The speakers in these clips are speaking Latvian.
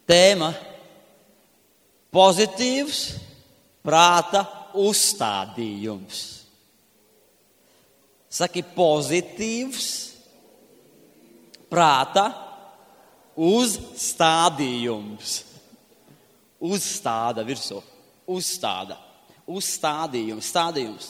Tēma – pozitīvs prāta uzstādījums. Saki pozitīvs prāta uzstādījums. Uzstāda virsū. Uzstāda. Uzstādījums. Stādījums.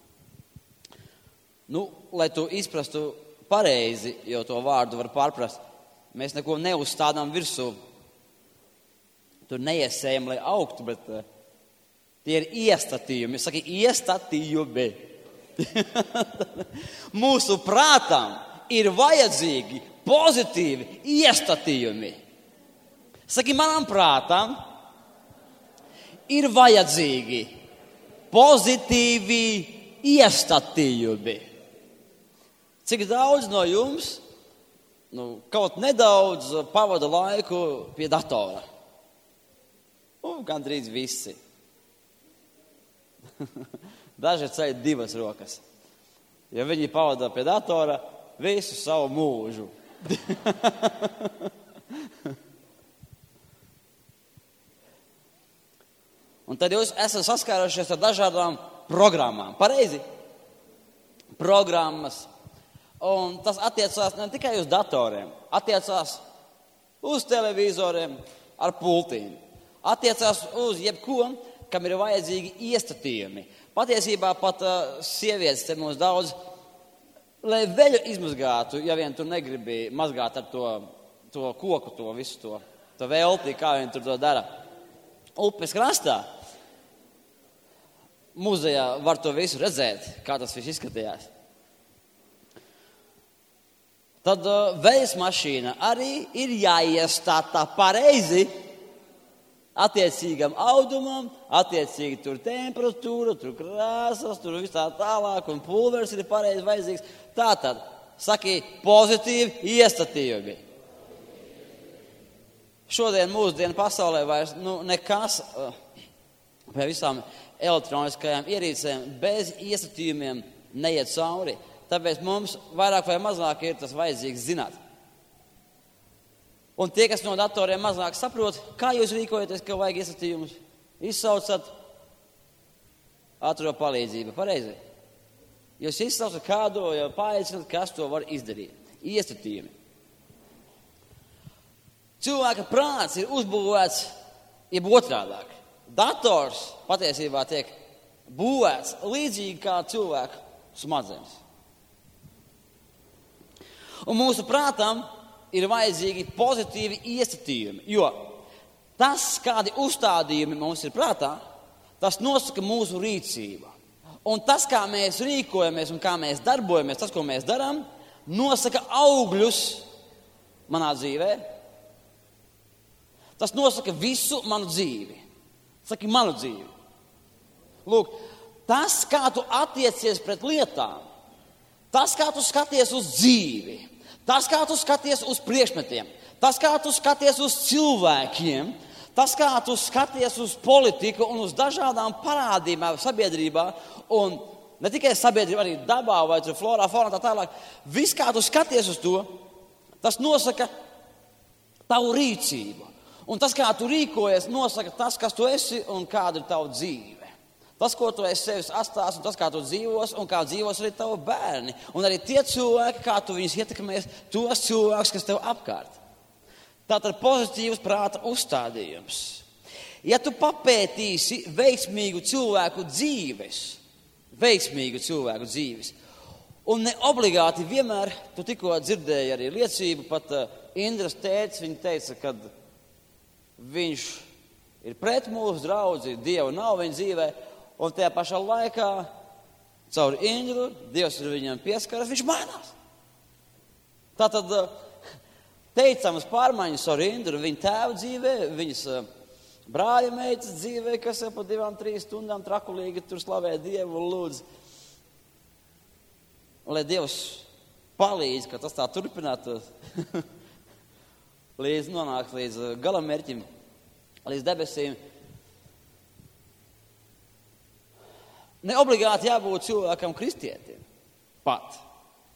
Lai tu izprastu pareizi, jo to vārdu var pārprast, mēs neko neuzstādām virsū. Tur neiesējam, lai augtu, bet tie ir iestatījumi. Saki, iestatījumi. Mūsu prātām ir vajadzīgi pozitīvi iestatījumi. Saki, manam prātam ir vajadzīgi pozitīvi iestatījumi. Cik daudz no jums, kaut nedaudz pavada laiku pie datora? Gandrīz visi. Daži ceļ 2 rokas. Ja viņi pavada pie datora visu savu mūžu. Un tad jūs esat saskārušies ar dažādām programmām. Pareizi? Programmas. Un tas attiecās ne tikai uz datoriem. Attiecās uz televizoriem ar pultīm. Attiecās uz jebko, kam ir vajadzīgi iestatījumi. Patiesībā pat sievietes te mums daudz, lai veļu izmazgātu, ja vien tu negribi mazgāt ar to koku, to visu to velti, kā viņi tur to dara. Upes krastā muzejā var to visu redzēt, kā tas viss izskatījās. Tad veļas mašīna arī ir jāiestāta pareizi attiecīgam audumam, attiecīgi tur temperatūra, tur krāsas, tur viss tā tālāk, un pulveris ir pareizi vajadzīgs. Tātad, saki, pozitīvi iestatījumi. Šodien mūsdienu pasaulē vairs nekas pie visām elektroniskajām ierīcēm bez iestatījumiem neiet cauri. Tāpēc mums vairāk vai mazāk ir tas vajadzīgs zināt. Un tie, kas no datoriem mazāk saprot, kā jūs rīkojaties, ka vajag iesatījumus, izsaucat ātro palīdzību. Pareizi? Jūs izsaucat kādu, jau paaicināt, kas to var izdarīt. Iestatījumi. Cilvēka prāts ir uzbūvēts, jeb otrādāk. Dators patiesībā tiek būvēts līdzīgi kā cilvēka smadzenes. Un mūsu prātam ir vajadzīgi pozitīvi iestatījumi, jo tas, kādi uzstādījumi mums ir prātā, tas nosaka mūsu rīcību. Un tas, kā mēs rīkojamies un kā mēs darbojamies, tas, ko mēs darām, nosaka augļus manā dzīvē. Tas nosaka visu manu dzīvi. Saki, manu dzīvi. Lūk, tas, kā tu attiecies pret lietām, tas, kā tu skaties uz dzīvi, tas, kā tu skaties uz priekšmetiem, tas, kā tu skaties uz cilvēkiem, tas, kā tu skaties uz politiku un uz dažādām parādībām sabiedrībā, un ne tikai sabiedrībā, arī dabā vai florā, faunā, tā tālāk. Viss, kā tu skaties uz to, tas nosaka tavu rīcību. Un tas, kā tu rīkojies, nosaka tas, kas tu esi un kāda ir tava dzīve. Tas, ko tu esi sevis atstās, un tas, kā tu dzīvos, un kā dzīvos arī tavu bērni. Un arī tie cilvēki, kā tu viņus ietekmēs, tos cilvēkus, kas tev apkārt. Tātad pozitīvs prāta uzstādījums. Ja tu papētīsi veiksmīgu cilvēku dzīves, un ne obligāti vienmēr, tu tikko dzirdēji arī liecību, pat Indras tētis, viņa teica, ka viņš ir pret mūsu draudzi, Dieva nav viņa dzīvē, un tajā pašā laikā caur Indru Dievs ir viņam pieskaras, viņš mainās. Tātad teicamas pārmaiņas caur Indru viņa tēva dzīvē, viņas brāļa meitas dzīvē, kas jau pa 2-3 stundām trakulīgi tur slavē Dievu un lūdz. Un, lai Dievs palīdz, ka tas tā turpinātos, līdz nonāk līdz galamērķim, līdz debesīm. Ne obligāti jābūt cilvēkam kristietim. Pat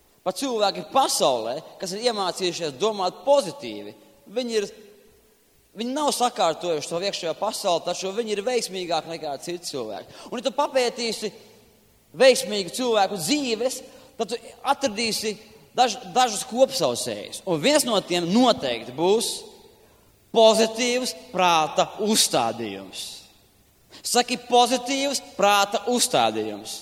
cilvēki pasaulē, kas ir iemācījušies domāt pozitīvi, viņi ir viņi nav sakārtojuši to iekšējo pasauli, taču viņi ir veiksmīgāki nekā citi cilvēki. Un, ja tu papētīsi veiksmīgu cilvēku dzīves, tad tu atradīsi dažus kopsaucējus. Un viens no tiem noteikti būs pozitīvs prāta uzstādījums. Saki, pozitīvs prāta uzstādījums.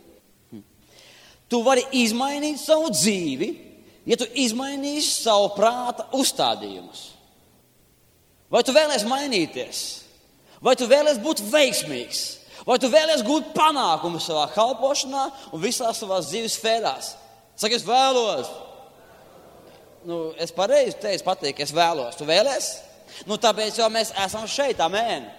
Tu vari izmainīt savu dzīvi, ja tu izmainīsi savu prāta uzstādījumus. Vai tu vēlies mainīties? Vai tu vēlies būt veiksmīgs? Vai tu vēlies gūt panākumu savā kalpošanā un visās savās dzīves sfērās? Saki, es vēlos. Es pareizi teicu pateikt, es vēlos. Tu vēlies? Tāpēc jau mēs esam šeit, amēn.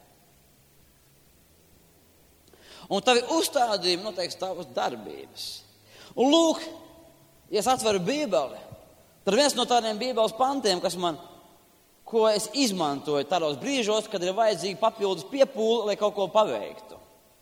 Un tavi uzstādījumi noteikti tavas darbības. Un lūk, ja es atveru Bībeli, tad viens no tādiem Bībeles pantiem, ko es izmantoju tādos brīžos, kad ir vajadzīga papildus piepūle, lai kaut ko paveiktu.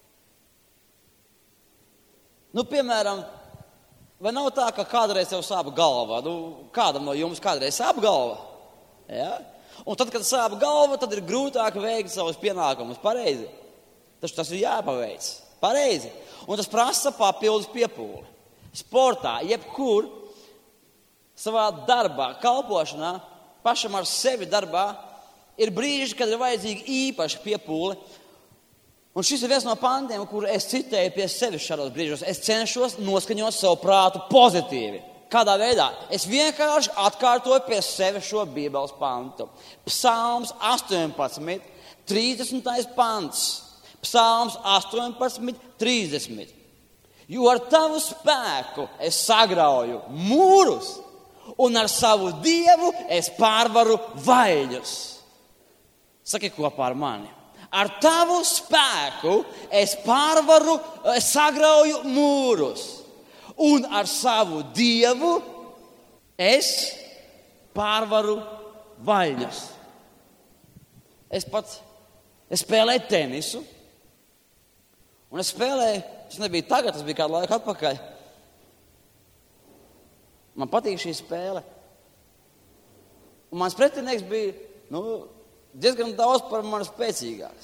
Piemēram, vai nav tā, ka kādreiz tev sāp galva? Kādam no jums kādreiz sāp galva? Ja? Un tad, kad sāp galva, tad ir grūtāk veikt savus pienākumus. Pareizi. Taču tas ir jāpaveic. Pareizi. Un tas prasa papildus piepūli. Sportā, jebkur, savā darbā, kalpošanā, pašam ar sevi darbā, ir brīži, kad ir vajadzīga īpaša piepūle. Un šis ir viens no pantiem, kuru es citēju pie sevis šādos brīžos. Es cenšos noskaņot savu prātu pozitīvi. Kādā veidā? Es vienkārši atkārtoju pie sevis šo Bībeles pantu. Psalms 18, 30. pants. Psalms 18, 30. Jo ar tavu spēku es sagrauju mūrus, un ar savu Dievu es pārvaru vaļļus. Saki kopā ar mani. Ar tavu spēku es sagrauju mūrus, un ar savu Dievu es pārvaru vaļļus. Es spēlēju tenisu, un es spēlēju, tas nebija tagad, tas bija kādu laiku atpakaļ. Man patīk šī spēle. Un mans pretinieks bija diezgan daudz par mani spēcīgāks.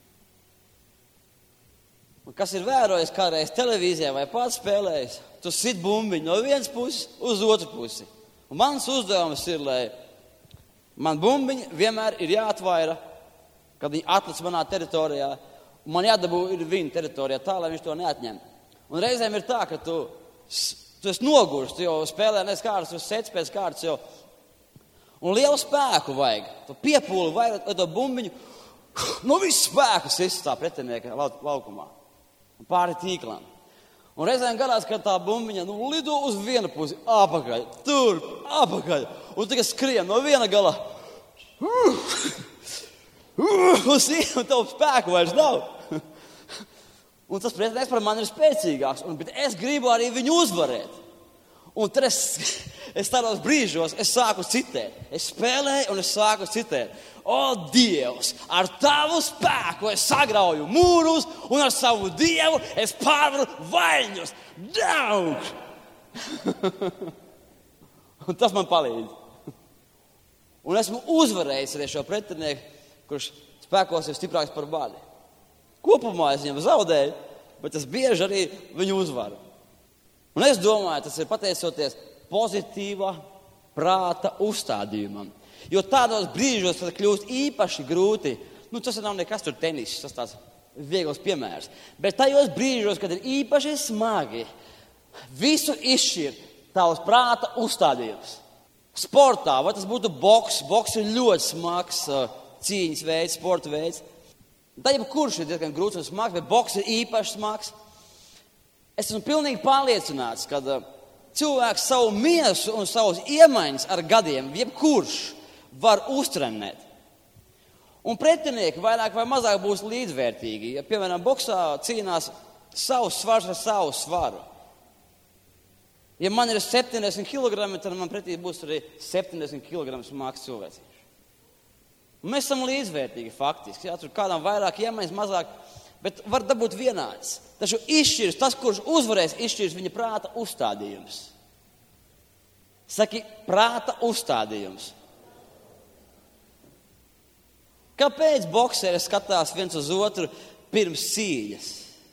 Un kas ir vērojis kādreiz televīzijā vai pats spēlējis, tu sit bumbiņu no vienas puses uz otru pusi. Un mans uzdevums ir, lai man bumbiņi vienmēr ir jāatvaira, kad viņi atlic manā teritorijā. Un man jādabū ir viņa teritorijā tā, lai viņš to neatņem. Un reizēm ir tā, ka tu esi nogurs, tu jau spēlē nes kārtas, tu sec pēc kārtas jau. Un lielu spēku vajag. Tu piepūli vajag, lai to bumbiņu visu spēku sist tā pretinieka laukumā. Un pāri tīklam. Un reizēm gadās, ka tā bumbiņa lido uz vienu pusi, apakaļ, turp, apakaļ. Un tagad skrien no viena gala. Un tev spēku vairs nav. Un tas pretinieks par mani ir spēcīgāks, bet es gribu arī viņu uzvarēt. Un tad es tādos brīžos sāku citēt. Es spēlēju un es sāku citēt. O, Dievs, ar tavu spēku es sagrauju mūrus, un ar savu Dievu es pārvaru vaļņus. Daug! Un tas man palīdz. Un esmu uzvarējis arī šo pretinieku, kurš spēkos ir stiprāks par mani. Kopumā es viņam zaudēju, bet es bieži arī viņu uzvaru. Un es domāju, tas ir pateicoties pozitīvā prāta uzstādījumam. Jo tādos brīžos, kad kļūst īpaši grūti, tas nav nekas tur tenis, tas tāds viegls piemērs. Bet tajos brīžos, kad ir īpaši smagi, visu izšķir tavs prāta uzstādījums. Sportā, vai tas būtu boks ir ļoti smags cīņas veids, sporta veids. Tā jebkurš ir diezgan grūts un smags, bet boks ir īpaši smags. Es esmu pilnīgi pārliecināts, ka cilvēks savu miesu un savus iemaņas ar gadiem, jebkurš, var uztrenēt. Un pretinieki vairāk vai mazāk būs līdzvērtīgi. Ja, piemēram, boksā cīnās savs svars ar savu svaru. Ja man ir 70 kg, tad man pretī būs arī 70 kg smags cilvēks. Mēs esam līdzvērtīgi faktiski. Jā, tur kādam vairāk iemaņas, mazāk, bet var dabūt vienāds. Taču izšķirs, tas, kurš uzvarēs, izšķirs viņa prāta uzstādījums. Saki, prāta uzstādījums. Kāpēc bokseri skatās viens uz otru pirms cīņas?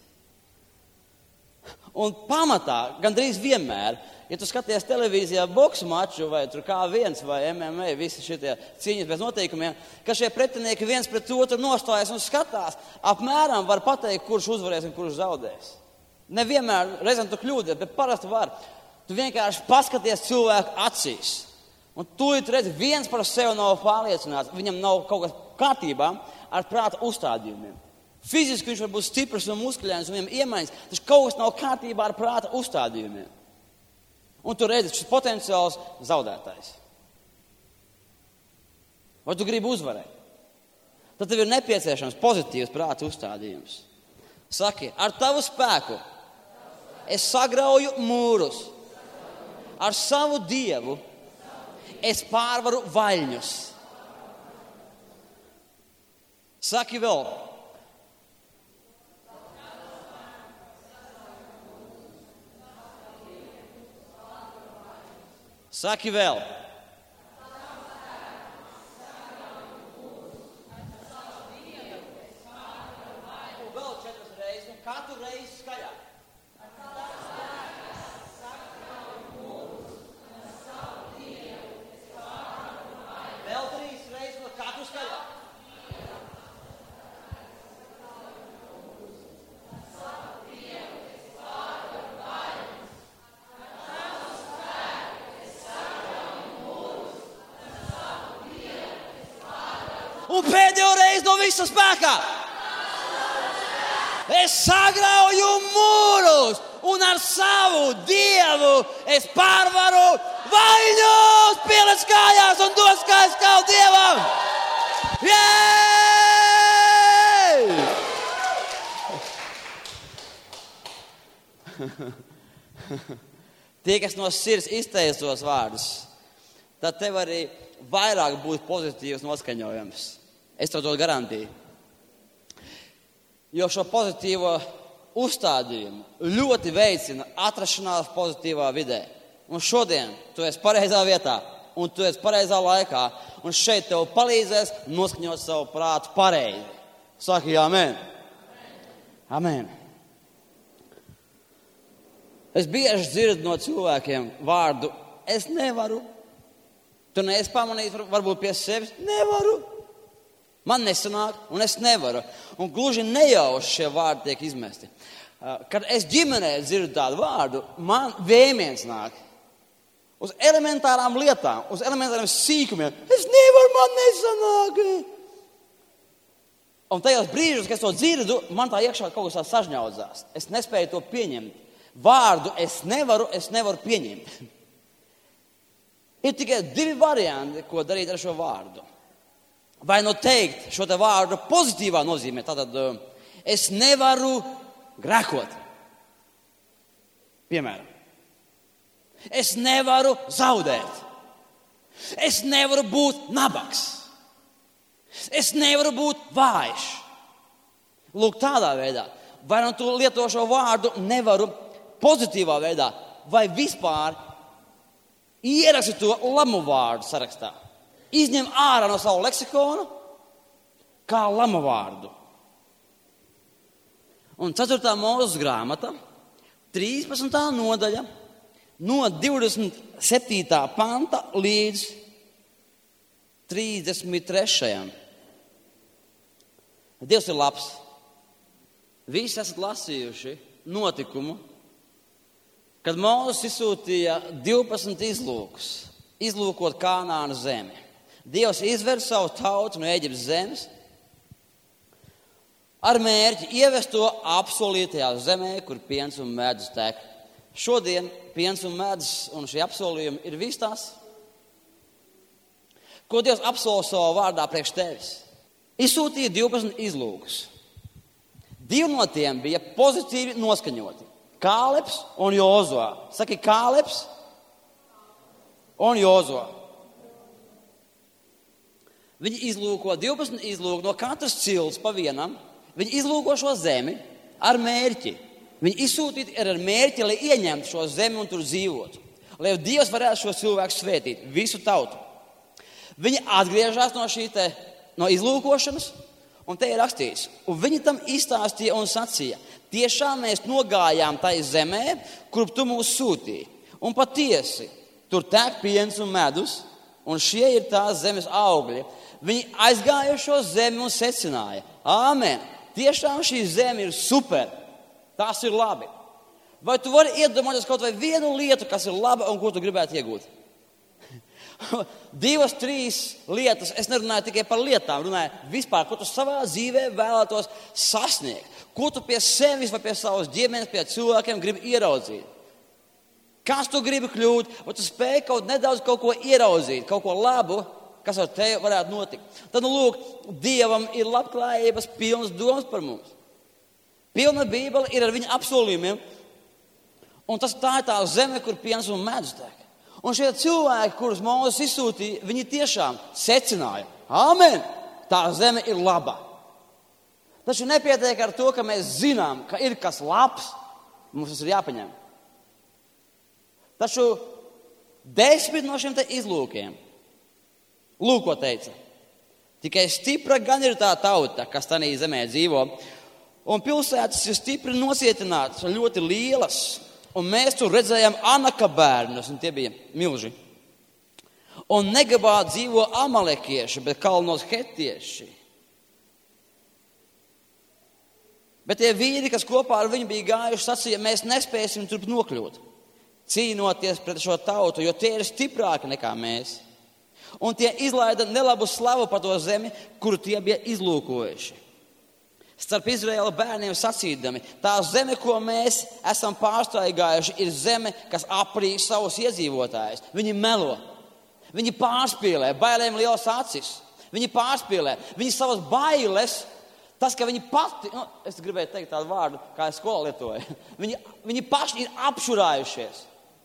Un pamatā, gandrīz vienmēr, ja tu skaties televīzijā boksu maču vai tur K1 vai MMA, visi šitie cīņas bez noteikumiem, ka šie pretinieki viens pret otru nostājas un skatās, apmēram var pateikt, kurš uzvarēs un kurš zaudēs. Nevienmēr, reizēm tu kļūdies, bet parasti var. Tu vienkārši paskaties cilvēku acīs. Un tu redzi, viens par sevi nav pārliecināts, viņam nav kaut kas kārtībā ar prāta uzstādījumiem. Fiziski viņš var būt stiprs un muskuļains un viņam iemaņas, taču kaut kas nav kārtībā ar prāta uzstādījumiem. Un tu redzi, šis potenciāls zaudētājs. Vai tu gribi uzvarēt? Tad tev ir nepieciešams pozitīvs prāta uzstādījums. Saki, ar tavu spēku es sagrauju mūrus. Ar savu Dievu es pārvaru vaļņus. Saki vēl. Saki vēl. Un vēl 4 reizes, un katru reizi skaļāk. Vēl 3 reizes, un katru skaļāk. Un pēdējo reizi no visa spēkā. Es sagrauju mūrus un ar savu Dievu es pārvaru vaļņus. Pieliec kājās un dos kājas kā Dievam. Tie, kas no sirds izteica tos vārdus, tad tev arī vairāk būs pozitīvs noskaņojums. Es tev dodu garantiju. Jo šo pozitīvo uzstādījumu ļoti veicina atrašanās pozitīvā vidē. Un šodien tu esi pareizā vietā, un tu esi pareizā laikā, un šeit tev palīdzēs noskaņot savu prātu pareizi. Saki amen. Amen. Es bieži dzirdu no cilvēkiem vārdu, es nevaru. Tu neesi pamanījis, varbūt pie sevis, nevaru. Man nesanāk, un es nevaru. Un gluži nejauši šie vārdi tiek izmesti. Kad es ģimenē dzirdu tādu vārdu, man vēmiens nāk. Uz elementārām lietām, uz elementāriem sīkumiem. Es nevaru, man nesanāk. Un tajos brīžos, kad es to dzirdu, man tā iekšā kaut kas tā sažņaudzās. Es nespēju to pieņemt. Vārdu es nevaru pieņemt. Ir tikai 2 varianti, ko darīt ar šo vārdu. Vai nu teikt šo te vārdu pozitīvā nozīmē, tātad es nevaru grēkot. Piemēram. Es nevaru zaudēt. Es nevaru būt nabaks. Es nevaru būt vājš. Lūk, tādā veidā. Vai nu tu lieto šo vārdu nevaru pozitīvā veidā, vai vispār ieraksti to lamu vārdu sarakstā. Izņem ārā no savu leksikonu kā lamu vārdu. Un 4. Mūzes grāmata, 13. nodaļa, no 27. panta līdz 33. Dievs ir labs. Visi esat lasījuši notikumu, kad Mūzes izsūtīja 12 izlūkus, izlūkot Kanānas zemi. Dievs izved savu tautu no Ēģiptes zemes ar mērķi ievest to apsolītajā zemē, kur piens un medus tek. Šodien piens un medus un šie apsolījumi ir viss tas, ko Dievs apsola savā vārdā priekš tevis. Izsūtīja 12 izlūkus. 2 no tiem bija pozitīvi noskaņoti. Kāleps un Jozuā. Saki, Kāleps un Jozuā. Viņi izlūko 12 izlūko no katras cilts pa vienam. Viņi izlūko šo zemi ar mērķi. Viņi izsūtīti ar mērķi, lai ieņemtu šo zemi un tur dzīvotu. Lai Dievs varētu šo cilvēku svētīt, visu tautu. Viņi atgriežas no šī te no izlūkošanas, un te ir rakstīts, un viņi tam izstāstīja un sacīja, tiešām mēs nogājām tai zemē, kur tu mūs sūtīji, un patiesi, tur tek piens un medus, un šie ir tās zemes augļi. Viņi aizgāja šo zemi un secināja, āmen, tiešām šī zeme ir super, tās ir labi. Vai tu vari iedomāties kaut vai vienu lietu, kas ir laba un ko tu gribētu iegūt? 2, 3 lietas, es nerunāju tikai par lietām, runāju vispār, ko tu savā dzīvē vēlētos sasniegt, ko tu pie sevis vai pie savas ģimenes, pie cilvēkiem gribi ieraudzīt. Kas tu gribi kļūt, vai tu spēj nedaudz kaut ko ieraudzīt, kaut ko labu, kas ar tevi varētu notikt. Tad, lūk, Dievam ir labklājības pilnas domas par mums. Pilna Bībele ir ar viņa apsolījumiem, un tā ir tā zeme, kur piens un medus tek. Un šie cilvēki, kurus Mūzes izsūtīja, viņi tiešām secināja, āmen, tā zeme ir laba. Taču nepietiek ar to, ka mēs zinām, ka ir kas labs, mums tas ir jāpaņem. Taču 10 no šiem te izlūkiem, lūk, ko teica, tikai stipra gan ir tā tauta, kas tādā zemē dzīvo, un pilsētas ir stipri nocietinātas, ļoti lielas. Un mēs tur redzējām Anaka bērnus, un tie bija milži. Un Negabā dzīvo amalekieši, bet kalnos hetieši. Bet tie vīri, kas kopā ar viņu bija gājuši, sacīja, mēs nespēsim turp nokļūt, cīnoties pret šo tautu, jo tie ir stiprāki nekā mēs. Un tie izlaida nelabu slavu par to zemi, kuru tie bija izlūkojuši. Starp Izraēla bērniem sacīdami, tā zeme, ko mēs esam pārstaigājuši, ir zeme, kas aprīk savus iedzīvotājus. Viņi melo, viņi pārspīlē, bailēm lielas acis. Viņi pārspīlē, viņi savas bailes, tas, ka viņi pati, es gribēju teikt tādu vārdu, kā es skolā lietoju, viņi paši ir apšurājušies.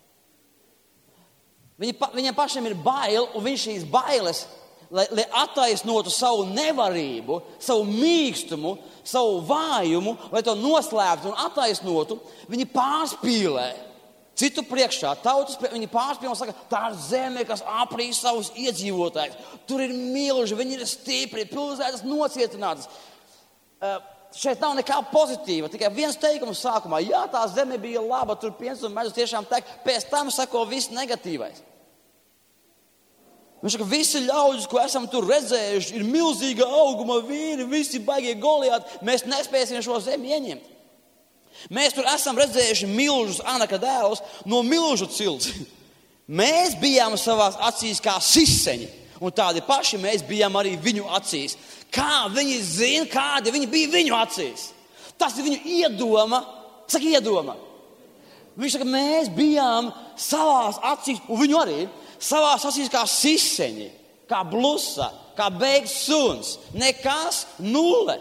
Viņiem pašiem ir bail, un viņš šīs bailes, lai attaisnotu savu nevarību, savu mīkstumu, savu vājumu, lai to noslēptu un attaisnotu, viņi pārspīlē citu priekšā, tautas priekšā, viņi pārspīlē un saka, tā ir zeme, kas aprīk savus iedzīvotājus. Tur ir milži, viņi ir stipri, pilsētas nocietinātas. Šeit nav nekā pozitīva, tikai viens teikums sākumā. Jā, tā zeme bija laba, tur piens un medus tiešām tek, pēc tam sako viss negatīvais. Viņš saka, visi ļaudis, ko esam tur redzējuši, ir milzīga auguma vīri, visi baigie Goliāti, mēs nespēsim šo zemi ieņemt. Mēs tur esam redzējuši milžus Anaka dēlus no milžu cilts. Mēs bijām savās acīs kā siseņi, un tādi paši mēs bijām arī viņu acīs. Kā viņi zina, kādi viņi bija viņu acīs? Tas ir viņu iedoma. Saka, iedoma. Viņš saka, mēs bijām savās acīs, un viņu arī. Savās acīs kā siseņi, kā blusa, kā beigts suns. Nekas, nulle.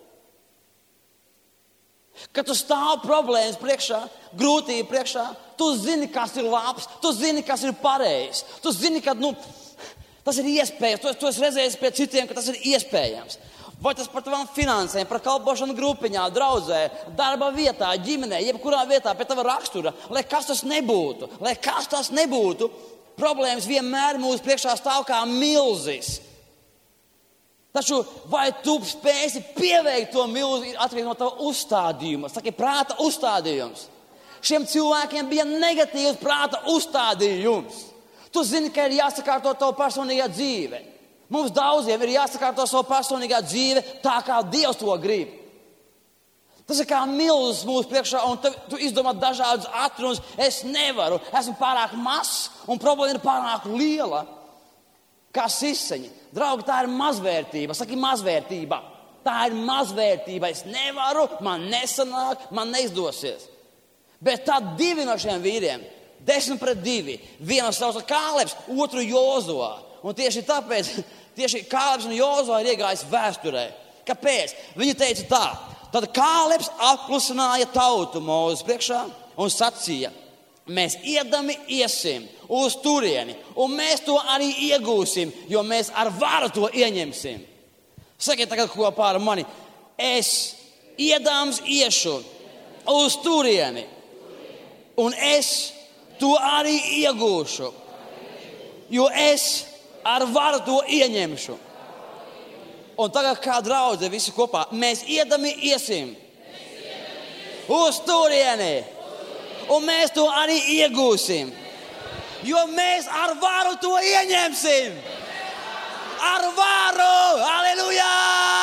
Kad tu stāv problēmas priekšā, grūtību priekšā, tu zini, kas ir labs, tu zini, kas ir pareizs. Tu zini, ka tas ir iespējams. Tu esi redzējis pie citiem, ka tas ir iespējams. Vai tas par tavām finansēm, par kalpošanu grupiņā, draudzē, darba vietā, ģimenē, jebkurā vietā, pie tava rakstura, lai kas tas nebūtu, problēmas vienmēr mūsu priekšā stāv kā milzis. Taču vai tu spēsi pieveikt to milzi atkarībā no tava uzstādījuma? Saki, prāta uzstādījums. Šiem cilvēkiem bija negatīvs prāta uzstādījums. Tu zini, ka ir jāsakārto tavu personīgā dzīve. Mums daudziem ir jāsakārto savu personīgā dzīve tā, kā Dievs to grib. Tas ir kā milzis mūsu priekšā, un tu izdomā dažādus atrunas. Es nevaru, esmu pārāk mazs, un problēma ir pārāk liela. Kā siseņi. Draugi, tā ir mazvērtība. Saki, mazvērtība. Tā ir mazvērtība. Es nevaru, man nesanāk, man neizdosies. Bet tad 2 no šiem vīriem, 10-2, vienu sauca Kālebs, otru Jozuā. Un tieši tāpēc, Kālebs un Jozuā ir iegājis vēsturē. Kāpēc? Viņi teica tā. Tad Kālebs apklusināja tautu Mūzes priekšā un sacīja, mēs iedami iesim uz turieni, un mēs to arī iegūsim, jo mēs ar varu to ieņemsim. Sakiet tagad kopā ar mani, es iedams iešu uz turieni, un es to arī iegūšu, jo es ar varu to ieņemšu. Un tagad kā draudze visi kopā, mēs iesim uz turieni. Un mēs to arī iegūsim. Jo mēs ar varu to ieņemsim. Ar varu! Halleluja!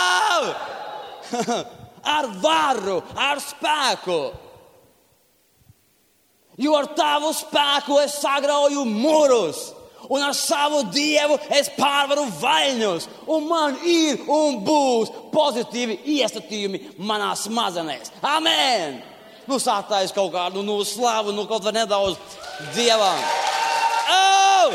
Ar varu, ar spēku. Jo ar tavu spēku es sagrauju murus. Un ar savu Dievu es pārvaru vaļņus. Un man ir un būs pozitīvi iestatījumi manās smadzenēs. Amen! Sātais kaut kādu slavu, kaut vai nedaudz Dievam. Oh!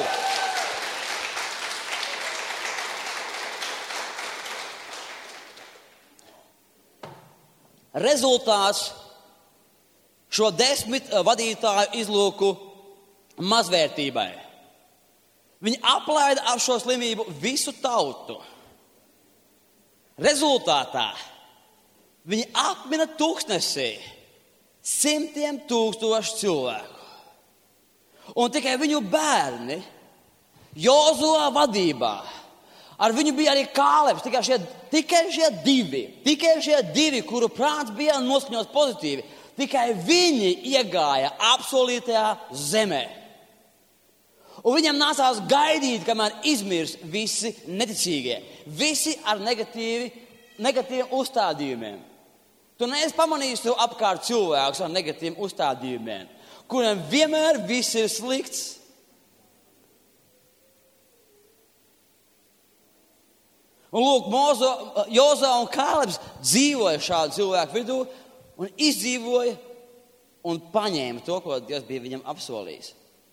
Rezultāts šo 10 vadītāju izlūku mazvērtībai. Viņi aplaida ar šo slimību visu tautu. Rezultātā viņi apmina tūkstnesī 100,000 cilvēku. Un tikai viņu bērni, Jozua vadībā, ar viņu bija arī Kālebs, tikai šie divi, kuru prāts bija noskaņots pozitīvi, tikai viņi iegāja apsolītajā zemē. Un viņam nācās gaidīt, kamēr izmirs visi neticīgie, visi ar negatīviem uzstādījumiem. Tu neesi pamanījis tev apkārt cilvēkus ar negatīviem uzstādījumiem, kuriem vienmēr viss ir slikts. Un lūk, Jozua un Kālebs dzīvoja šādu cilvēku vidū un izdzīvoja un paņēma to, ko Dievs bija viņam apsolījis.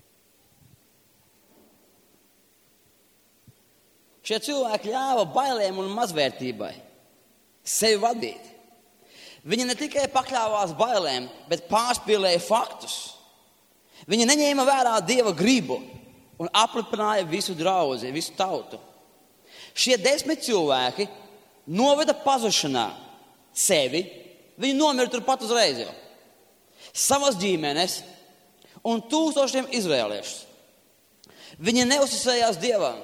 Šie cilvēki ļāva bailēm un mazvērtībai sevi vadīt. Viņi ne tikai pakļāvās bailēm, bet pārspīlēja faktus. Viņi neņēma vērā Dieva gribu un aplipināja visu draudzi, visu tautu. Šie 10 cilvēki noveda pazušanā sevi, viņi nomira turpat uzreiz jau, savas ģimenes un tūkstošiem izraēliešus. Viņi neuzticējās Dievam.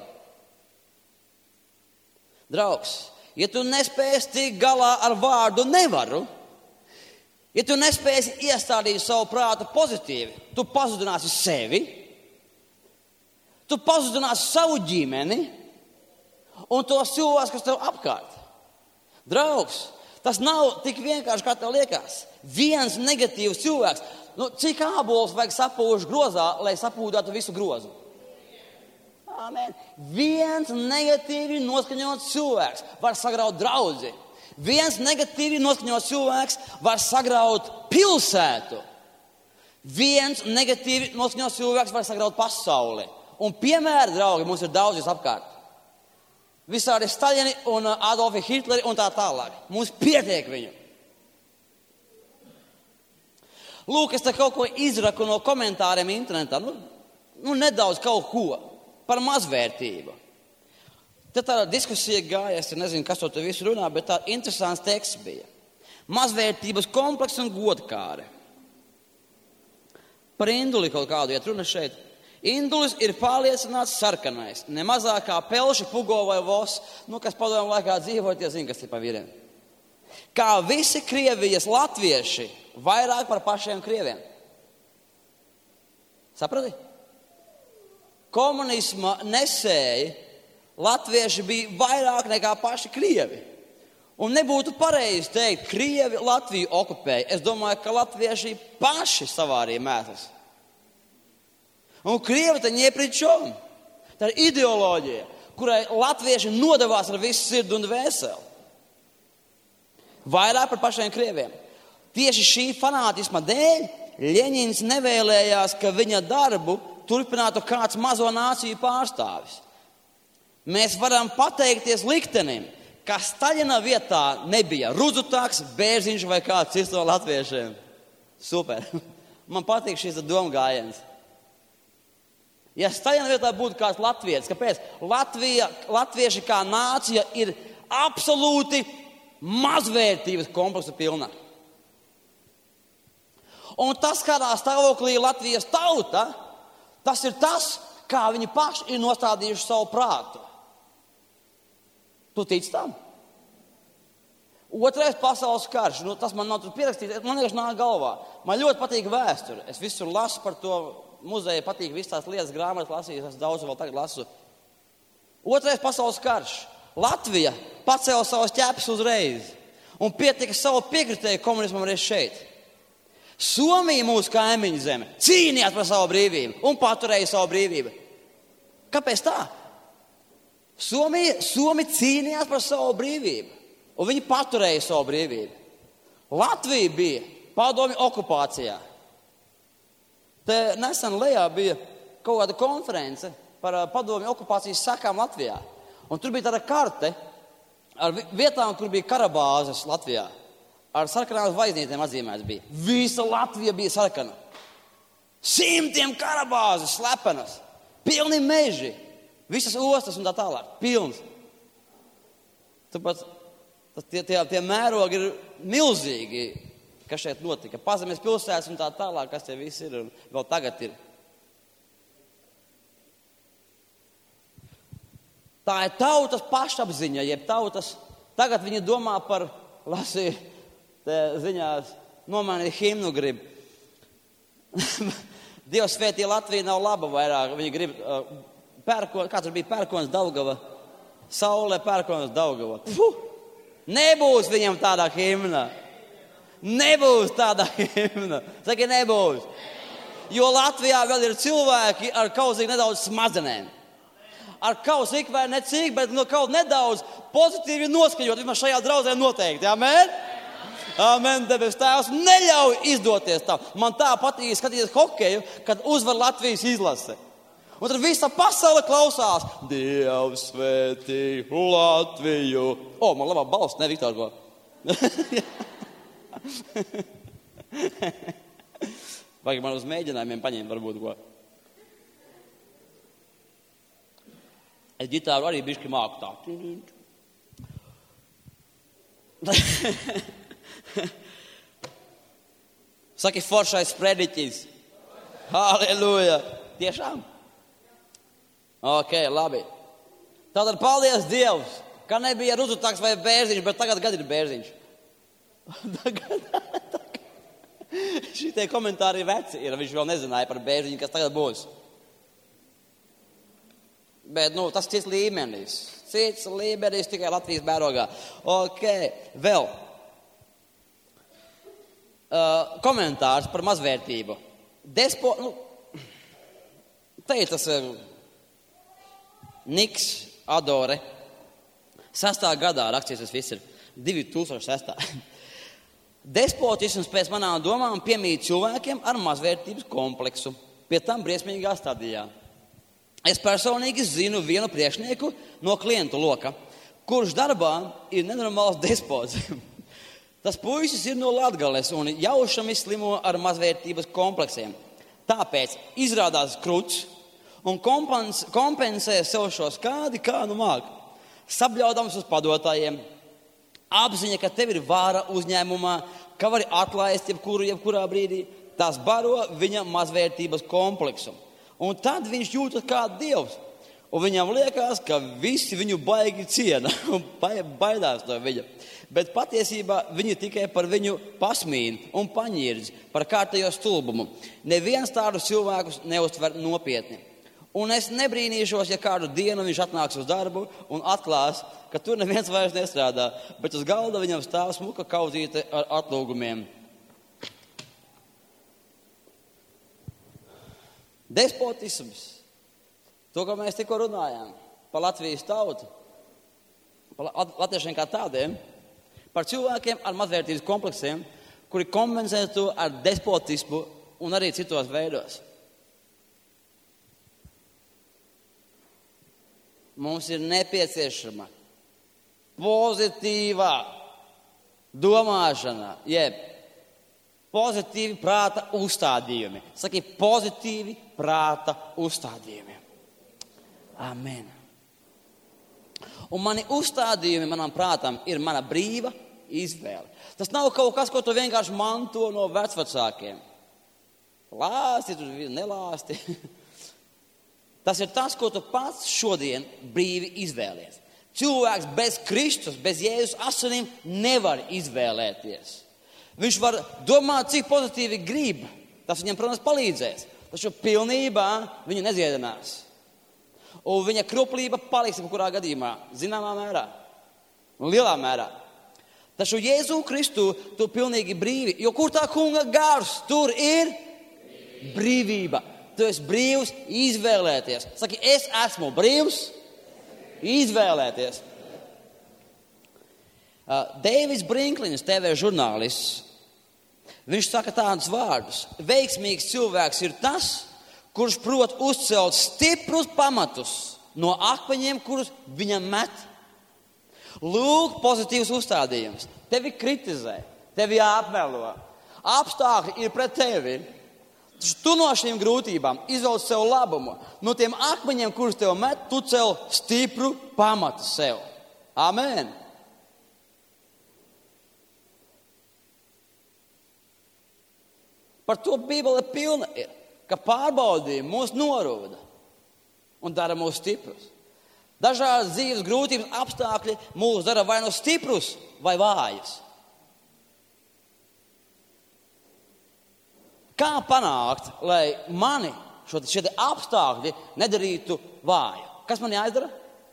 Draugs, ja tu nespēsi tikt galā ar vārdu nevaru, ja tu nespēsi iestādīt savu prātu pozitīvi, tu pazudināsi sevi, tu pazudināsi savu ģimeni un tos cilvēkus, kas tev apkārt. Draugs, tas nav tik vienkārši, kā tev liekas. Viens negatīvs cilvēks, cik ābolus vajag sapūst grozā, lai sapūdātu visu grozu? Amen. Viens negatīvi noskaņots cilvēks var sagraut draudzi. Viens negatīvi noskaņots cilvēks var sagraut pilsētu. Viens negatīvi noskaņots cilvēks var sagraut pasauli. Un piemēri, draugi, mums ir daudz apkārt. Visādi Staļini un Adolfi Hitleri un tā tālāk. Mums pietiek viņu. Lūk, es te kaut ko izraku no komentāriem internetā. Nedaudz kaut ko. Par mazvērtību. Tad tāda diskusija gāja, es nezinu, kas to visu runā, bet tā interesants teksts bija. Mazvērtības kompleks un godkāre. Par induli kaut kādu, ja runa šeit. Indulis ir pārliecināts sarkanais, ne mazāk kā pelši, pugo vai vos, kas padomu laikā dzīvoja, tie zina, kas ir pa vīriem. Kā visi Krievijas latvieši, vairāk par pašiem krieviem. Saprati? Komunisma nesēji latvieši bija vairāk nekā paši krievi. Un nebūtu pareizi teikt, krievi Latviju okupēja. Es domāju, ka latvieši paši savārīja mēslas. Un krievi te ņiepričom. Tā ir ideoloģija, kurai latvieši nodevās ar visu sirdi un dvēseli. Vairāk par pašiem krieviem. Tieši šī fanātisma dēļ Ļeņins nevēlējās, ka viņa darbu turpinātu kāds mazo nāciju pārstāvis. Mēs varam pateikties liktenim, ka Staļina vietā nebija Rudzutāks, Bērziņš vai kāds cits no latviešiem. Super. Man patīk šis domgājiens. Ja Staļina vietā būtu kāds latvietis, kāpēc? Latvieši kā nācija ir absolūti mazvērtības kompleksa pilna. Un tas, kādā stāvoklī Latvijas tauta, tas ir tas, kā viņi paši ir nostādījuši savu prātu. Tu tici tam? Otrais pasaules karš, tas man nav tur pierakstīts, man vienkārši nāk galvā. Man ļoti patīk vēsture. Es visur lasu par to muzeju, patīk visas tās lietas, grāmatas lasīt, es daudz vēl tagad lasu. Otrais pasaules karš. Latvija pacēla savas ķēpes uzreiz un pietika savu piekritēju komunismam arī šeit. Somija, mūsu kaimiņu zeme, cīnījās par savu brīvību un paturēja savu brīvību. Kāpēc tā? Somija cīnījās par savu brīvību. Un viņi paturēja savu brīvību. Latvija bija padomju okupācijā. Te nesen lejā bija kaut kāda konference par padomju okupācijas sakām Latvijā. Un tur bija tāda karte ar vietām, kur bija karabāzes Latvijā. Ar sarkanām zvaigznītēm atzīmēts bija. Visa Latvija bija sarkana. 100 karabāzes slepenas. Pilni meži. Visas ostas un tā tālāk. Pilns. Tāpēc tie mērogi ir milzīgi, kas šeit notika. Pazemes pilsētas un tā tālāk, kas tie visi ir un vēl tagad ir. Tā ir tautas pašapziņa, jeb tautas. Tagad viņi domā par, lasīju, te ziņās, nomainīt himnu grib. Dievs svētī Latvija nav laba vairāk. Viņi grib kā tur bija pērkons Daugava. Saulē pērkons Daugava. Nebūs viņam tādā himna. Nebūs tādā himna. Saki, nebūs. Jo Latvijā vēl ir cilvēki ar kauzīgi nedaudz smadzenēm. Ar kauzīgi vai necīgi, bet kaut nedaudz pozitīvi noskaņot. Vismaz šajā draudzē noteikti. Amen? Amen, debes Tēvs. Neļauj izdoties tā. Man tā patīk skatīties hokeju, kad uzvar Latvijas izlase. Un tad visa pasaule klausās. Dievs svētī Latviju. Man labā balss, ne Viktor ko. Vajag man uz mēģinājumiem paņemt varbūt ko. Es ģitāru arī bišķi māku tā. Saki foršais sprediķis. Halleluja. Tiešām? Ok, labi. Tātad paldies Dievs, ka nebija Ruzutaks vai Bērziņš, bet tagad ir Bērziņš. Šitie komentāri veci ir, viņš vēl nezināja par Bērziņu, kas tagad būs. Bet, tas cits līmenis. Cits līmenis tikai Latvijas mērogā. Ok, vēl. Komentārs par mazvērtību. Te ir tas Niks Adore. 6. gadā rakstīts, tas viss ir 2006. Despotisms pēc manām domām piemīt cilvēkiem ar mazvērtības kompleksu. Pie tam briesmīgā stadijā. Es personīgi zinu vienu priekšnieku no klientu loka, kurš darbā ir nenormāls despots. Tas puisis ir no Latgales un jaušami slimo ar mazvērtības kompleksiem. Tāpēc izrādās kruts un kompensē sev šo skādi, kā māk. Sabļaudams uz padotājiem. Apziņa, ka tev ir vāra uzņēmumā, ka vari atlaist jebkurā brīdī. Tas baro viņa mazvērtības kompleksu. Un tad viņš jūtas kā dievs. Un viņam liekas, ka visi viņu baigi ciena un baidās no viņa. Bet patiesībā viņi tikai par viņu pasmīn un paņirdz par kārtējo stulbumu. Neviens tādus cilvēkus neuztver nopietni. Un es nebrīnīšos, ja kādu dienu viņš atnāks uz darbu un atklās, ka tur neviens vairs nestrādā, bet uz galda viņam stāv smuka kauzīte ar atlūgumiem. Despotisms. To, ko mēs tikko runājām par Latvijas tautu, par latviešiem kā tādiem, par cilvēkiem ar mazvērtības kompleksiem, kuri kompensē to ar despotismu un arī citos veidos. Mums ir nepieciešama pozitīvā domāšana, jeb pozitīvi prāta uzstādījumi. Saki, pozitīvi prāta uzstādījumi. Amen. Un mani uzstādījumi manam prātam ir mana brīva izvēle. Tas nav kaut kas, ko tu vienkārši manto no vecvecākiem. Lāsti, tu nelāsti. Tas ir tas, ko tu pats šodien brīvi izvēlies. Cilvēks bez Kristus, bez Jēzus asinīm nevar izvēlēties. Viņš var domāt, cik pozitīvi grib. Tas viņam, protams, palīdzēs. Taču pilnībā viņu nedziedinās. Un viņa kruplība paliks kurā gadījumā, zināmā mērā, un lielā mērā. Taču Jēzu Kristu tu pilnīgi brīvi, jo kur tā kunga gars, tur ir brīvība. Tu esi brīvs izvēlēties. Saki, es esmu brīvs izvēlēties. Deivids Brinklins, TV žurnālists, viņš saka tādus vārdus. Veiksmīgs cilvēks ir tas, kurš prot uzcelt stiprus pamatus no akmeņiem, kurus viņam met. Lūk, pozitīvs uzstādījums. Tevi kritizē, tevi apmelo. Apstākļi ir pret tevi. Tu no šīm grūtībām izvelc sev labumu. No tiem akmeņiem, kurus tev met, tu cel stipru pamatu sev. Amen. Par to Bībele pilna ir, ka pārbaudījumi mūs norūda un dara mūs stiprus. Dažādas dzīves grūtības apstākļi mūs dara vai no stiprus vai vājus. Kā panākt, lai mani šie apstākļi nedarītu vāju? Kas man jāizdara?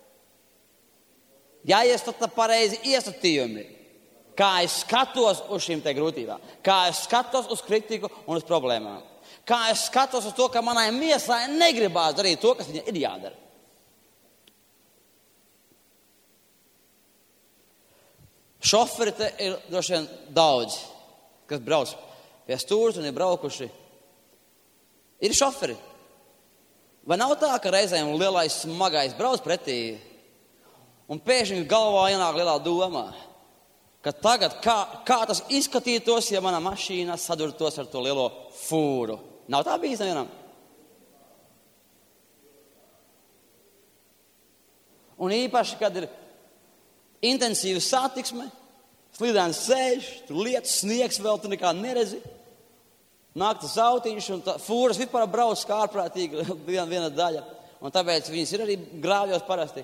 Jāiestata pareizi iestatījumi. Kā es skatos uz šīm te grūtībām. Kā es skatos uz kritiku un uz problēmām. Kā es skatos uz to, ka manai miesai negribās darīt to, kas viņai ir jādara. Šoferi te ir droši vien daudzi, kas brauc pie stūres un ir braukuši. Ir šoferi. Vai nav tā, ka reizēm lielais smagais brauc pretī un pēkšņi galvā ienāk lielā doma, ka tagad kā tas izskatītos, ja mana mašīna sadurtos ar to lielo fūru. Nav tā bijis nevienam? Un īpaši, kad ir intensīva satiksme, slidens ceļš, tur lietus, sniegs vēl, tu nekā neredzi. Nāk tas autiņš un fūras vispār brauc ārprātīgi viena daļa. Un tāpēc viņas ir arī grāvjos parasti.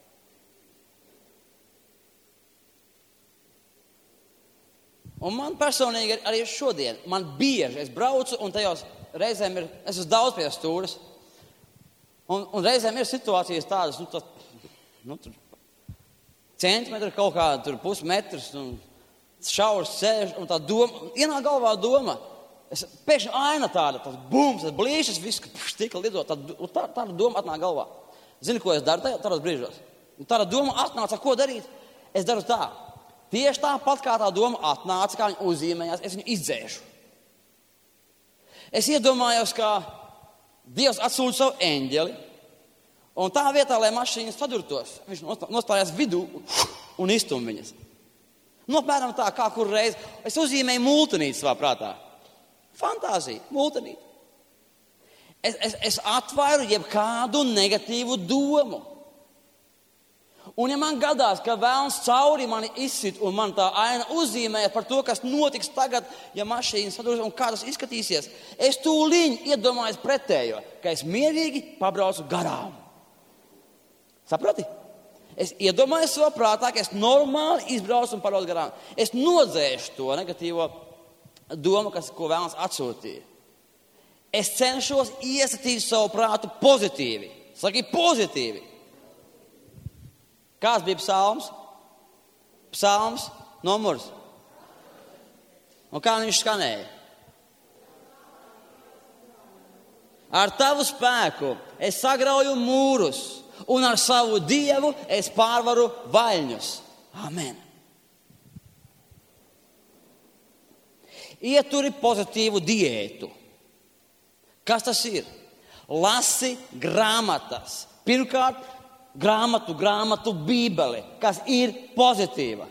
Un man personīgi arī šodien, man bieži, es braucu un tajos reizēm es esmu daudz pie stūras. Un reizēm ir situācijas tādas, tur centimetri kaut kā, tur pusmetrs un šaurs ceļš un tā doma, ienāk galvā doma. Pēkšņi aina tāda, tas bums, tas blīšas, viss, tika lidot, tāda doma atnāk galvā. Zini, ko es daru tādos brīžos? Tāda doma atnāca, ko darīt? Es daru tā. Tieši tāpat kā tā doma atnāca, kā viņa uzzīmējās, es viņu izdzēšu. Es iedomājos, kā Dievs atsūta savu eņģeli, un tā vietā, lai mašīnas sadurtos, viņš nostājās vidū un iztum viņas. Apmēram tā, kā kur reiz. Es uzzīmēju multinīti savā prātā. Fantāzija, multinīti. Es atvairu jebkādu negatīvu domu. Un ja man gadās, ka vēlns cauri mani izsit un man tā aina uzzīmē par to, kas notiks tagad, ja mašīna sadūrs un kā tas izskatīsies, es tūliņ iedomājos pretējo, ka es mierīgi pabraucu garām. Saprati? Es iedomājos savā prātā, ka es normāli izbraucu un pabraucu garām. Es nodzēšu to negatīvo domu, ko vēlns atsūtīja. Es cenšos iestatīt savu prātu pozitīvi. Saki pozitīvi. Kāds bija psalms? Psalms numurs. Un kā viņš skanēja? Ar tavu spēku es sagrauju mūrus, un ar savu Dievu es pārvaru vaļņus. Amen. Ieturi pozitīvu diētu. Kas tas ir? Lasi grāmatas. Pirmkārt, grāmatu Bībeli, kas ir pozitīva.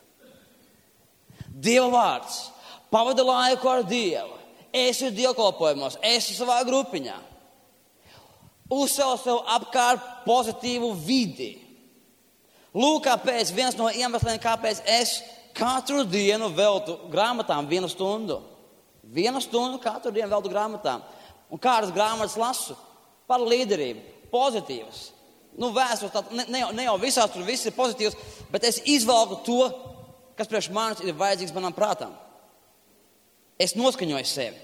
Dieva vārds. Pavadi laiku ar Dievu. Esi dievkalpojumos, esi savā grupiņā. Uzcel sev apkārt pozitīvu vidi. Lūk, kāpēc viens no iemesliem, kāpēc es katru dienu veltu grāmatām 1 stundu. 1 stundu katru dienu veltu grāmatām. Un kādas grāmatas lasu? Par līderību. Pozitīvas. vēstures, ne jau visās tur viss ir pozitīvs, bet es izvelku to, kas priekš manis ir vajadzīgs manam prātam. Es noskaņoju sevi.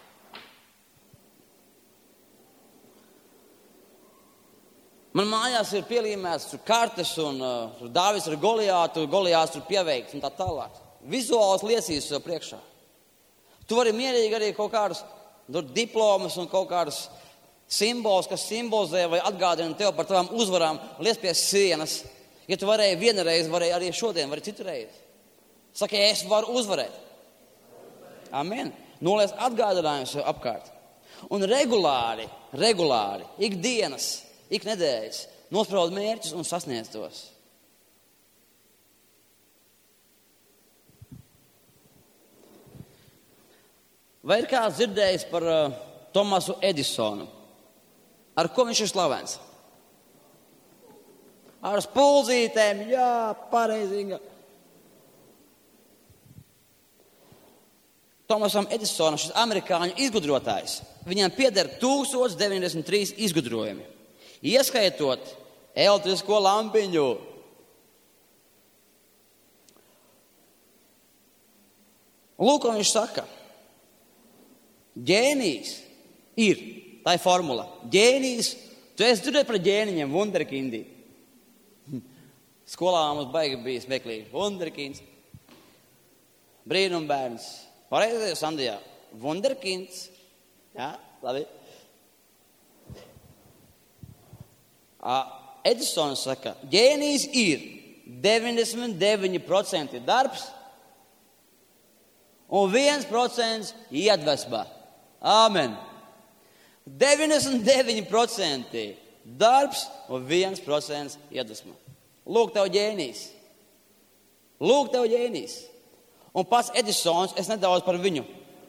Man mājās ir pielīmēts tur kartes un Dāvids ar Goliātu, Goliāts tur pieveikts un tā tālāk. Vizuāls liecības sev priekšā. Tu vari mierīgi arī kaut kādus diplomas un kaut kādus simbolus, kas simbolizē vai atgādina tev par tavām uzvarām, liec pie sienas. Ja tu varēji vienreiz, varēji arī šodien, vari citu reizi. Saki, es varu uzvarēt. Amen. Noliec atgādinājumus sev apkārt. Un regulāri, ikdienas, ik nedēļas, nospraud mērķus un sasniedz tos. Vai ir kāds dzirdējis par Tomasu Edisonu? Ar ko viņš ir slavens? Ar spuldzītēm, jā, pareizīga. Tomasam Edisonam, šis amerikāņu izgudrotājs, viņam pieder 1093 izgudrojumi, ieskaitot elektrisko lampiņu. Lūk, ko viņš saka. Ģēnijs ir, tā ir formula. Ģēnijs, tu esi dzirdējis par ģēniņiem, wunderkindi. Skolā mums baigi bija smieklīgi. Wunderkinds, brīnumbērns. Pareizi, Sandijā. Wunderkinds. Jā, labi. Edisons saka, ģēnijs ir 99% darbs un 1% iedvesma. Amen. 99% darbs un 1% iedvesma. Lūk tev ģēnijs. Lūk tev ģēnijs. Un pats Edisons, es nedaudz par viņu.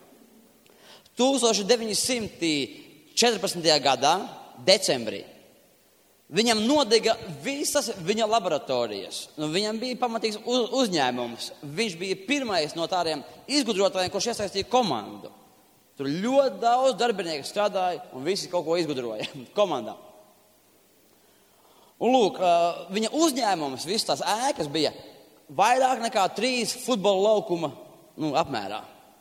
1914. gadā, decembrī, viņam nodega visas viņa laboratorijas. Viņam bija pamatīgs uzņēmums. Viņš bija pirmais no tādiem izgudrotājiem, kurš iesaistīja komandu. Tur ļoti daudz darbinieku strādāja un visi kaut ko izgudroja komandā. Un lūk, viņa uzņēmums, visas tās ēkas bija vairāk nekā 3 futbola laukuma apmērā.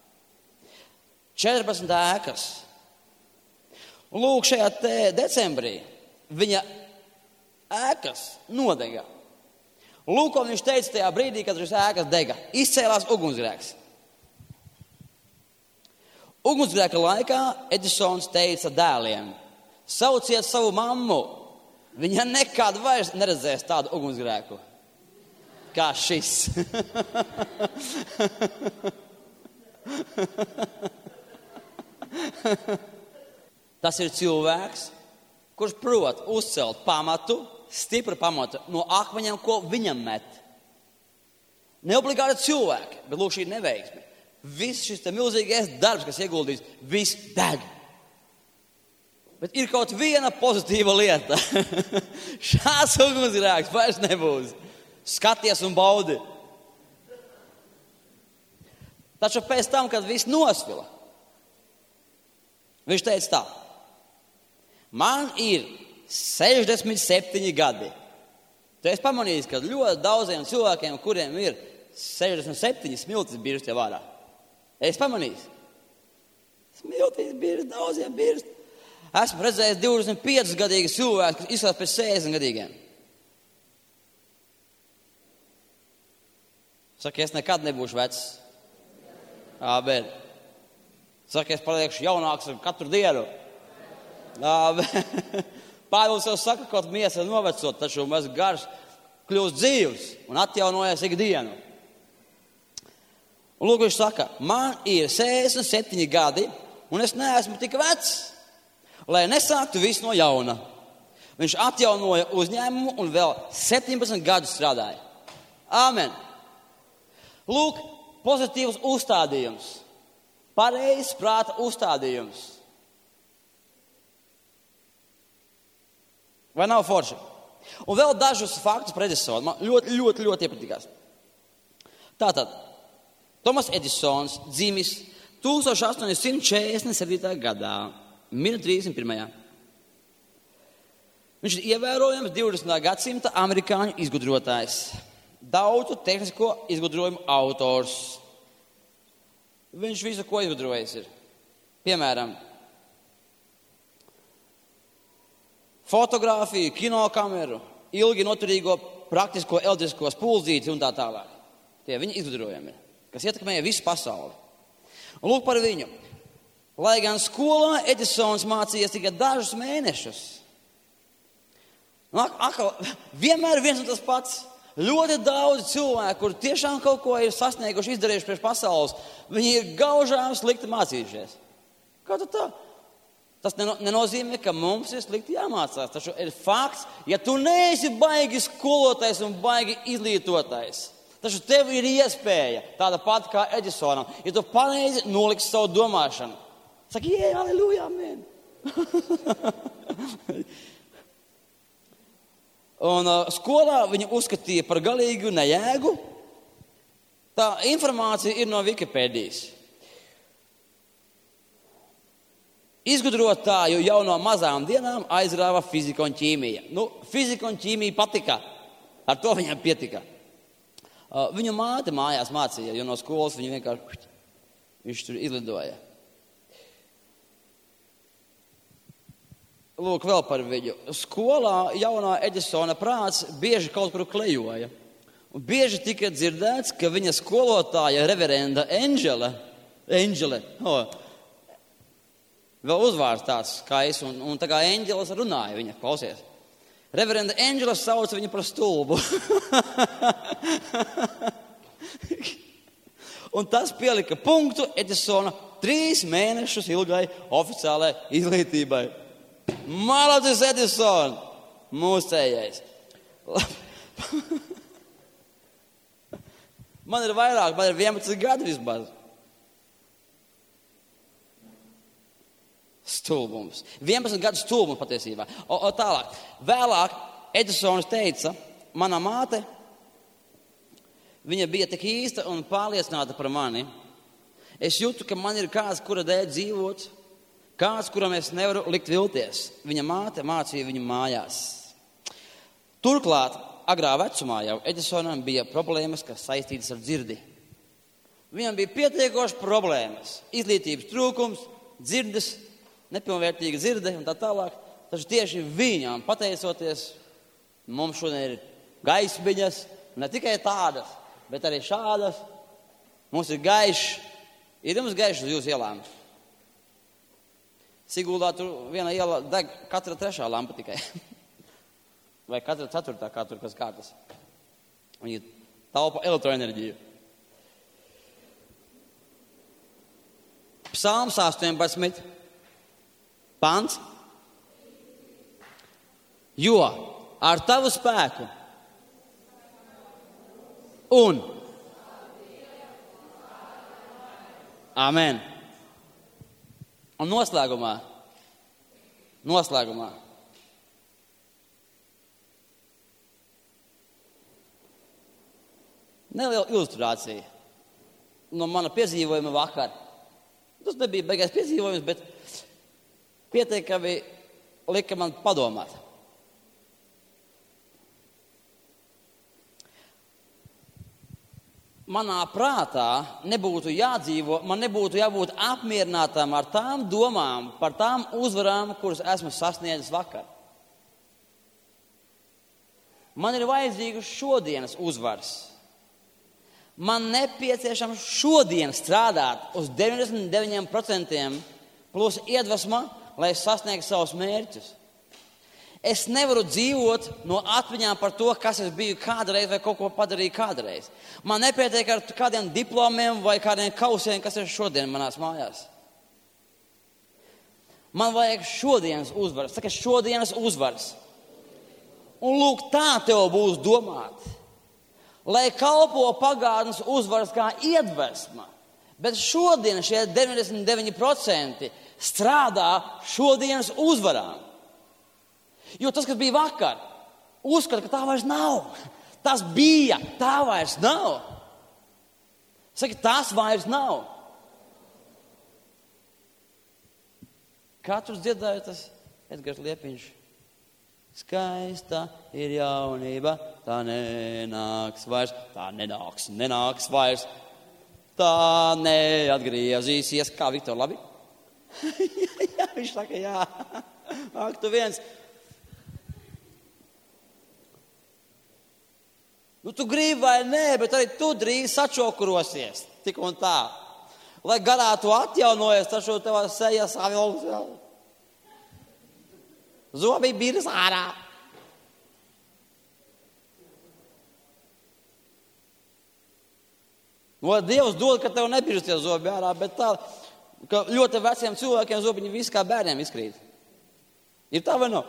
14 ēkas. Un lūk, šajā decembrī viņa ēkas nodega. Lūk, ko viņš teica tajā brīdī, kad šīs ēkas dega. Izcēlās ugunsgrēks. Ugunsgrēka laikā Edisons teica dēliem, sauciet savu mammu. Viņa nekad vairs neredzēs tādu ugunsgrēku kā šis. Tas ir cilvēks, kurš prot uzcelt pamatu, stipru pamatu no akmeņiem, ko viņam met. Neobligāti cilvēki, bet lūk šī neveiksme. Viss šis te milzīgais darbs, kas ieguldīts, viss deg. Bet ir kaut viena pozitīva lieta. Šāds ugunsgrēks vairs nebūs. Skaties un baudi. Taču pēc tam, kad viss nosvila, viņš teica tā. Man ir 67 gadi. Tu esi pamanījis, ka ļoti daudziem cilvēkiem, kuriem ir 67 smiltis birst jau vārā. Es pamanīju. Smiltīs birst, daudziem birst. Esmu redzējis 25-gadīgu cilvēku, kas izskatās pēc 60-gadīgiem. Saka, es nekad nebūšu vecs. Amen. Saka, es paliekšu jaunāks katru dienu. Amen. Pāvils jau saka, kaut miesa novecot, taču mēs garš kļūst dzīvs un atjaunojas ikdienu. Un lūk, viņš saka, man ir 67 gadi, un es neesmu tik vecs, lai nesāktu visu no jauna. Viņš atjaunoja uzņēmumu un vēl 17 gadus strādāja. Āmen. Lūk, pozitīvs uzstādījums. Pareizs prāta uzstādījums. Vai nav forši? Un vēl dažus faktus par Edisonu. Man ļoti iepatikās. Tātad, Tomas Edisons dzimis 1847. gadā, mira 31. Viņš ir ievērojams 20. gadsimta amerikāņu izgudrotājs, daudzu tehnisko izgudrojumu autors. Viņš visu, ko izgudrojis ir. Piemēram, fotogrāfiju, kinokameru, ilgi noturīgo praktisko elektrisko spuldzīti un tā tālāk. Tie viņa izgudrojumi ir, kas ietekmēja visu pasauli. Un lūk par viņu. Lai gan skolā Edisons mācījies tikai dažus mēnešus. Atkal, vienmēr viens un tas pats. Ļoti daudz cilvēku, kur tiešām kaut ko ir sasnieguši, izdarījuši priekš pasaules, viņi ir gaužām slikti mācījušies. Kā tad tā? Tas nenozīmē, ka mums ir slikti jāmācās. Taču ir fakts, ja tu neesi baigi skolotājs un baigi izglītotājs, taču tev ir iespēja tāda pati kā Edisonam, ja tu pareizi noliksi savu domāšanu. Saki, jē, aleluja, amen. Un skolā viņu uzskatīja par galīgu nejēgu. Tā informācija ir no Wikipēdijas. Izgudrotāju jau no mazām dienām aizrāva fizika un ķīmija. Fizika un ķīmija patika. Ar to viņam pietika. Viņu māte mājās mācīja, jo no skolas viņu vienkārši viņš tur izlidoja. Lūk, vēl par viņu. Skolā jaunā Edisona prāts bieži kaut kur klejoja. Un bieži tika dzirdēts, ka viņa skolotāja reverenda Angele, vēl uzvārds tāds skaists, un tā kā Eņģelis runāja viņa, klausies. Reverenda Angela sauca viņu par stulbu. Un tas pielika punktu Edisona 3 mēnešus ilgai oficiālai izglītībai. Malacis Edison, mūsējais. Man ir vairāk, man ir 11 gadi vismaz. Stulbums. 11 gadu stulbums patiesībā. Tālāk. Vēlāk Edisons teica, mana māte, viņa bija tik īsta un pārliecināta par mani. Es jūtu, ka man ir kāds, kura dēļ dzīvot, kāds, kuram es nevaru likt vilties. Viņa māte mācīja viņu mājās. Turklāt, agrā vecumā jau Edisonam bija problēmas, kas saistītas ar dzirdi. Viņam bija pietiekošas problēmas. Izglītības trūkums, dzirdes, nepilnvērtīga dzirde un tā tālāk. Taču tieši viņam, pateicoties, mums šodien ir gaismiņas, ne tikai tādas, bet arī šādas. Mums ir gaišs. Ir jums gaišs uz jūsu ielām? Siguldā tur viena iela deg katra 3. lampa tikai. Vai katra 4. kā tur kas kārtas. Viņi taupa elektroenerģiju. Psalms 18. Pants. Jo ar tavu spēku un amen. Un noslēgumā neliela ilustrācija no mana piedzīvojuma vakar. Tas nebija beigais piedzīvojums, bet pietiekami lika man padomāt. Manā prātā nebūtu jādzīvo, man nebūtu jābūt apmierinātām ar tām domām, par tām uzvarām, kuras esmu sasniedzis vakar. Man ir vajadzīgas šodienas uzvaras. Man nepieciešams šodien strādāt uz 99% plus iedvesma, lai sasniegtu savus mērķus. Es nevaru dzīvot no atmiņām par to, kas es biju kādreiz vai kaut ko padarīju kādreiz. Man nepietiek ar kādiem diplomiem vai kādiem kausiem, kas ir šodien manās mājās. Man vajag šodienas uzvaras. Saka, šodienas uzvaras. Un lūk, tā tev būs domāt. Lai kalpo pagātnes uzvaras kā iedvesma. Bet šodien šie 99% strādā šodienas uzvarām. Jo tas, kas bija vakar, uzskata, ka tā vairs nav. Tas bija, tā vairs nav. Saka, tas vairs nav. Katrs dziedāja tas Edgars Liepiņš. Skaista ir jaunība, tā nenāks vairs, nenāks vairs. Tā neatgriezīsies. Kā, Viktor, labi? Jā, viņš saka, jā. Ak, tu viens. Nu, tu gribi vai nē, bet arī tu drīz sačokurosies. Tik un tā. Lai garā tu atjaunojies, taču tevā seja savilks. Zobi birs ārā. No Dievs dod, ka tev nebirst tie zobi ārā, bet tā, ka ļoti veciem cilvēkiem zobiņi visi kā bērniem izkrīt. Ir tā vai nav?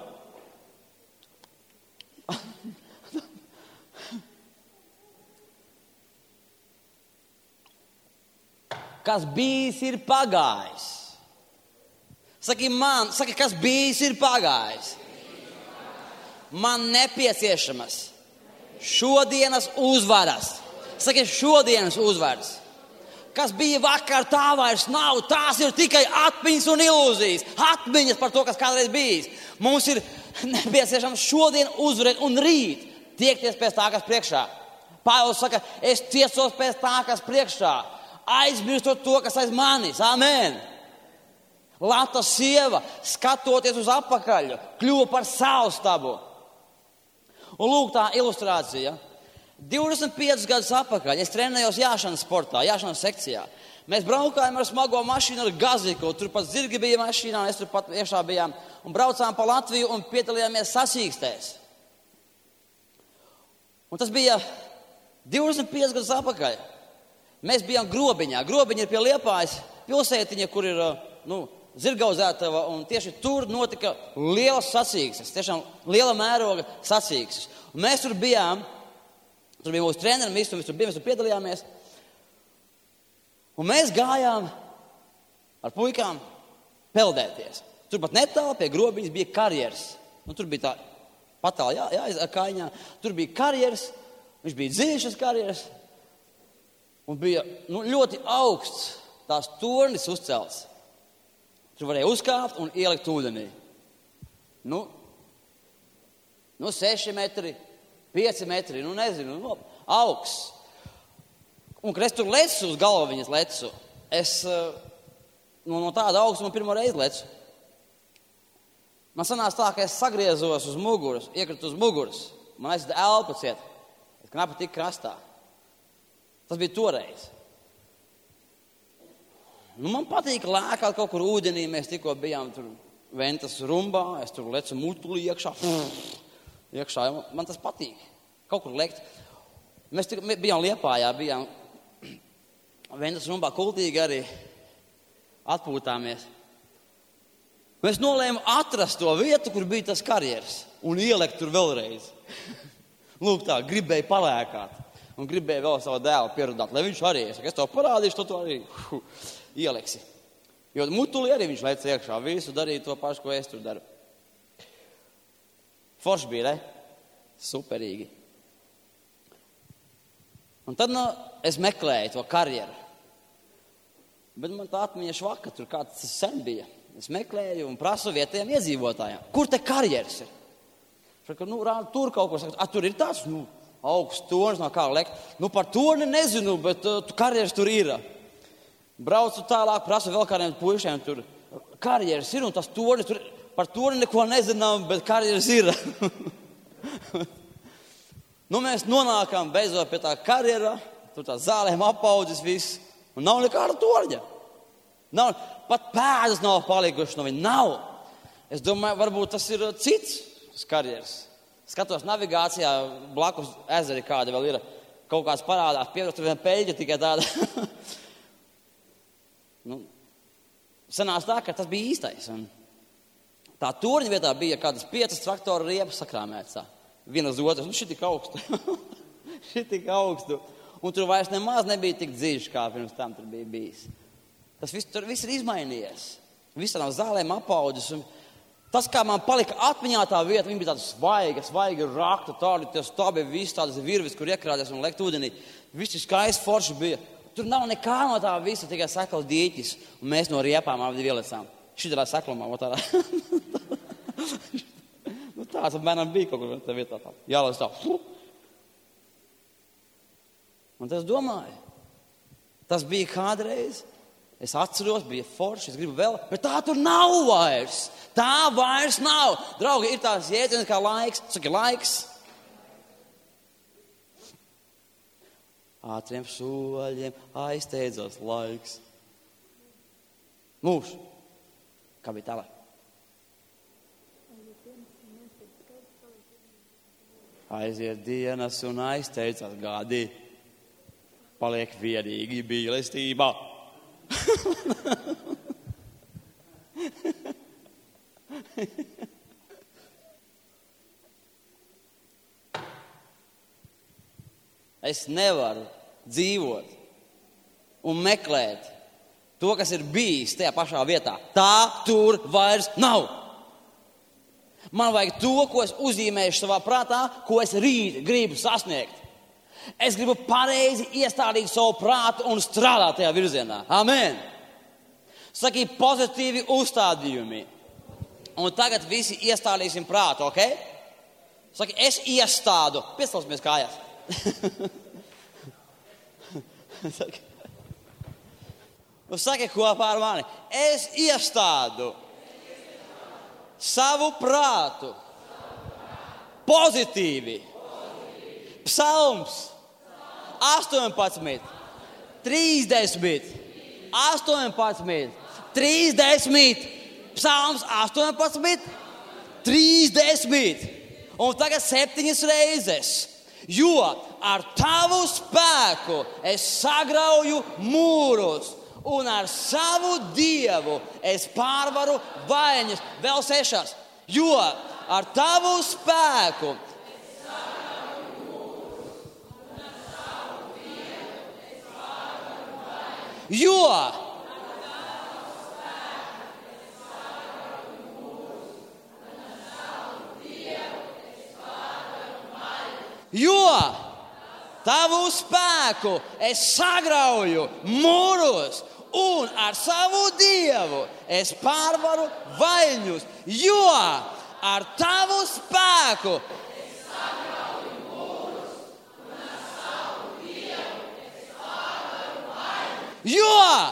Kas bijis, ir pagājis. Saki, kas bijis, ir pagājis. Man nepieciešamas šodienas uzvaras. Saki, šodienas uzvaras. Kas bija vakar, tā vairs nav. Tās ir tikai atmiņas un ilūzijas. Atmiņas par to, kas kādreiz bijis. Mums ir nepieciešams šodien uzvarēt un rīt tiekties pēc tā, kas priekšā. Pāvils saka, es tiecos pēc tā, kas priekšā. Aizmirstot to, kas aiz manis. Amen. Lata sieva, skatoties uz apakaļu, kļuva par saustabu. Un lūk tā ilustrācija. 25 gadus atpakaļ es trenējos jāšanas sportā, jāšanas sekcijā. Mēs braukājām ar smago mašīnu ar gaziku, tur pat zirgi bija mašīnā, mēs tur pat iekšā bijām. Un braucām pa Latviju un piedalījāmies sacīkstēs. Un tas bija 25 gadus atpakaļ. Mēs bijām Grobiņā. Grobiņa ir pie Liepājas pilsētiņa, kur ir zirgauzētava, un tieši tur notika lielas sacīkstes, tiešām liela mēroga sacīkstes. Un mēs tur bijām, tur bija mūsu treneri, mēs tur piedalījāmies. Un mēs gājām ar puikām peldēties. Tur pat netālu pie Grobiņas bija karjeras. Tur bija tā patāli jāiz kājņā. Tur bija karjeras, viņš bija dziļš šis karjeras. Un bija ļoti augsts tās tornis uzcelts. Tur varēja uzkāpt un ielikt ūdenī. 6 metri, 5 metri, nezinu, augsts. Un, kad es tur lecu uz galviņas lecu, es no tāda augstuma pirmo reizi lecu. Man sanāca tā, ka es sagriezos uz muguras, iekritu uz muguras. Man aizsita elpa ciet. Es knapi tik krastā. Tas bija toreiz. Man patīk lēkāt kaut kur ūdenī. Mēs tikko bijām tur Ventas rumbā. Es tur lecu mutuli iekšā. Man tas patīk. Kaut kur lekt. Mēs bijām Liepājā, bijām Ventas rumbā kultīgi arī atpūtāmies. Mēs nolēmām atrast to vietu, kur bija tas karjeras. Un ielikt tur vēlreiz. Lūk tā, gribēju palēkāt. Un gribēju vēl savu dēlu pierunāt, lai viņš arī, es tev parādīšu, tu arī ieliksi. Jo mutuli arī viņš lec iekšā, visu darīja to pašu, ko es tur daru. Forši bija, ne? Superīgi. Un tad es meklēju to karjeru. Bet man tā atmiņa švaka, tur kāds sen bija. Es meklēju un prasu vietējiem iedzīvotājiem. Kur te karjeras ir? Saka, rāda tur kaut ko. Saka, tur ir tāds, augsts tornis, no kā lekt. Par torni nezinu, bet karjeras tur ir. Braucu tālāk, prasu vēl kādiem puišiem tur. Karjeras ir un tas tornis tur. Par torni neko nezinām, bet karjeras ir. Mēs nonākām beidzot pie tā karjera. Tur tā zālēm apaudzis viss. Un nav nekāda torņa. Pat pēdas nav palikuši no viņa. Nav. Es domāju, varbūt tas ir cits karjeras. Skatos navigācijā, blakus ezeri kāda vēl ir. Kaut kāds parādās, pierast viena peļģa tikai tāda. Sanās tā, ka tas bija īstais. Un tā torņa vietā bija kādas 5 traktora riepas sakrāmētas. Viena uz otras. Šitik augstu. Šitik augstu. Un tur vairs nemaz nebija tik dziļš, kā pirms tam tur bija bijis. Tas viss ir izmainījies. Viss tādām zālēm apaudzis. Un tas, kā man palika atmiņā tā vieta, viņa bija tāda svaiga rakta, tādi tie stabi, viss tādas virvis, kur iekrāties un lekt ūdenī. Viss skaisti forši bija. Tur nav nekā no tā visa, tikai sakals dīķis. Un mēs no riepām abi ielecām. Šitādā saklumā, tāds bērnam bija kaut kur tā vietā. Jālās tā. Un tas domāju. Tas bija kādreiz. Es atceros, bija forši, es gribu vēl. Bet tā tur nav vairs. Tā vairs nav. Draugi, ir tās jēdziens kā laiks. Saki, laiks. Ātriem soļiem aizsteidzās laiks. Lūš. Kā bija tālāk? Aiziet dienas un aizteicās gadi. Paliek vienīgi mīlestībā. Es nevaru dzīvot un meklēt to, kas ir bijis tajā pašā vietā. Tā tur vairs nav. Man vajag to, ko es uzzīmēšu savā prātā, ko es rīt gribu sasniegt. Es gribu pareizi iestādīt savu prātu un strādāt tajā virzienā. Amen. Saki, pozitīvi uzstādījumi. Un tagad visi iestādīsim prātu, ok? Saki, es iestādu. Piestāsimies kājās. Saki kopā ar mani. Es iestādu savu prātu. Pozitīvi. Psalms 18, 30, 18, 30, Psalms 18, 30. Un tagad 7 reizes. Jo ar tavu spēku es sagrauju mūrus un ar savu Dievu es pārvaru vaļņus. Vēl 6. Jo ar tavu spēku Jo tavu spēku es sagrauju mūrus un ar savu Dievu es pārvaru vaļņus. Jo ar tavu spēku es sagrauju mūrus un ar savu Dievu es pārvaru vaļņus. Jo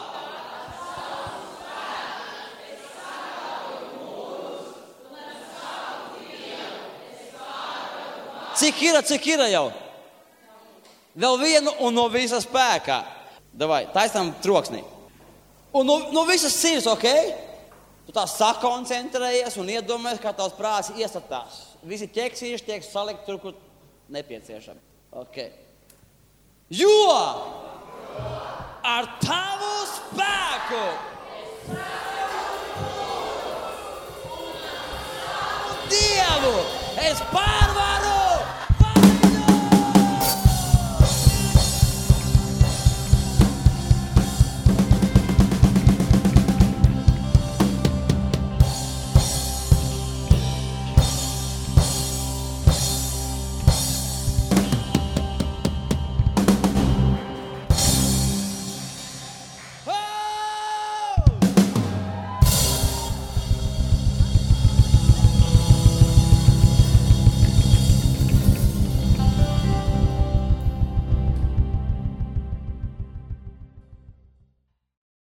Cik ir jau? Vēl vienu un no visa spēkā. Davai, taisām troksnī. Un no visas sirds, ok? Tu tā sakoncentrējies un iedomājies, kā tavs prāts iestatās. Visi ķeksīši tiek salikt tur, kur nepieciešami. Ok. Jo ar tavu spēku Dievu es pārvaru